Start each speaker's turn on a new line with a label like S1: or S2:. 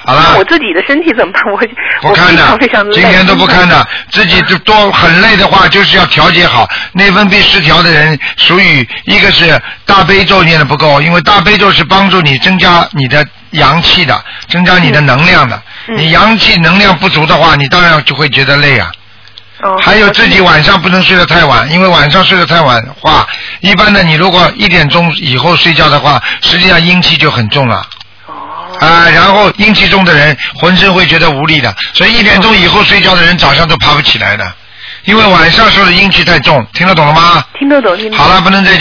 S1: 好了。
S2: 那我自己的身体怎么办？
S1: 不看的，
S2: 非常累，
S1: 今天都不看的。自己多很累的话，就是要调节好。内分泌失调的人，属于一个是大悲咒念的不够，因为大悲咒是帮助你增加你的阳气的，增加你的能量的。你阳气能量不足的话，你当然就会觉得累啊。还有自己晚上不能睡得太晚，因为晚上睡得太晚的话，一般的你如果1点钟以后睡觉的话，实际上阴气就很重了。然后阴气重的人浑身会觉得无力的，所以1点钟以后睡觉的人早上都爬不起来的，因为晚上受的阴气太重，听得懂了吗？
S2: 听得懂。
S1: 好了，不能再